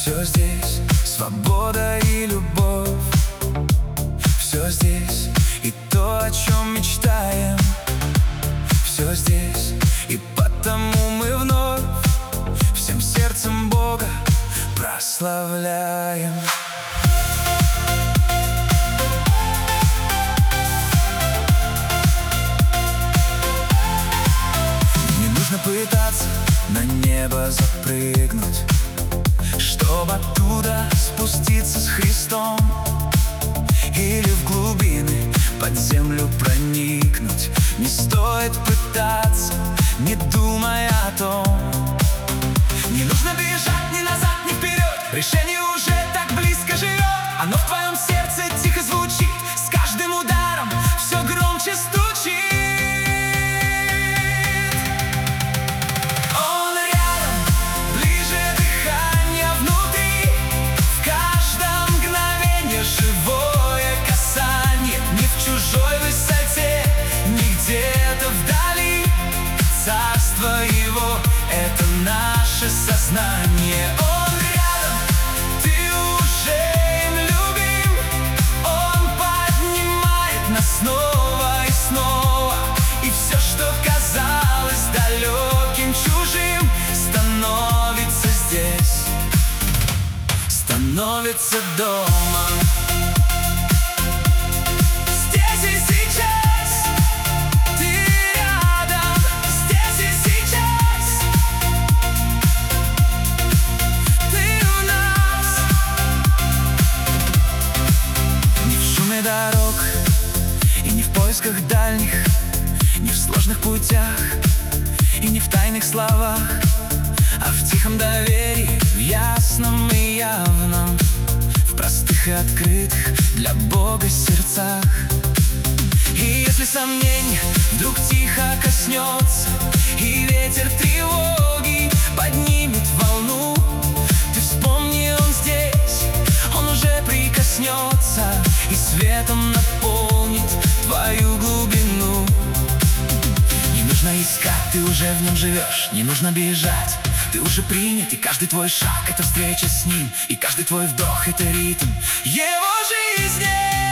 Все здесь свобода и любовь. Все здесь и то, о чем мечтаем. Все здесь и потому мы вновь всем сердцем Бога прославляем. Не нужно пытаться на небо запрыгнуть, чтобы оттуда спуститься с Христом, или в глубины под землю проникнуть. Не стоит пытаться, не думая о том. Не нужно бежать ни назад, ни вперед. Решение уже так близко живет. Оно в твоем сердце тихо звучит, с каждым ударом все громче стучит. Он рядом, ближе дыхания внутри. В каждом мгновении живое касание. Не в чужой высоте, не где-то вдали. Царство его — это наше сознание. Он рядом, ты уже им любим. Он поднимает нас снова и снова. И все, что казалось далеким, чужим, становится здесь, становится дома. Здесь и сейчас ты рядом. Здесь и сейчас ты у нас. Не в шуме дорог и не в поисках дальних, не в сложных путях и не в тайных словах, а в тихом доверии, в ясном и явном, в простых и открытых для Бога сердцах. И если сомнение вдруг тихо коснется, и ветер тревоги поднимет волну, ты вспомни, он здесь, он уже прикоснется и светом наполнит твою глубину. Не нужно искать, ты уже в нем живешь. Не нужно бежать, ты уже принят. И каждый твой шаг — это встреча с ним. И каждый твой вдох — это ритм его жизни.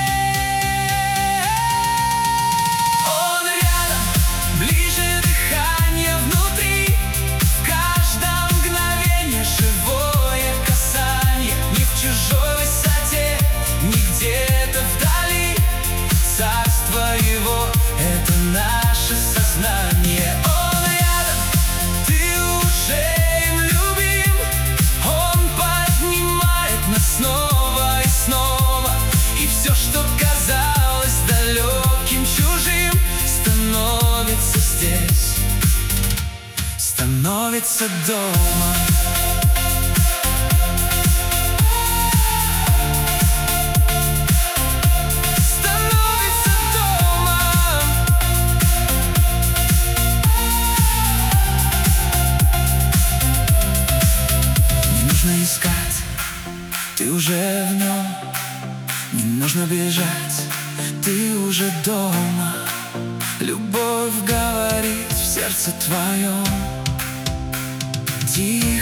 Он рядом, ближе дыхания внутри. В каждом мгновении живое касание. Не в чужой высоте, не где-то вдали. Царство его — это наше сознание. Он рядом, ты уже им любим. Он поднимает нас снова и снова. И все, что казалось далеким, чужим, становится здесь, становится дома. Искать, ты уже в нем. Не нужно бежать, ты уже дома. Любовь говорит в сердце твоем.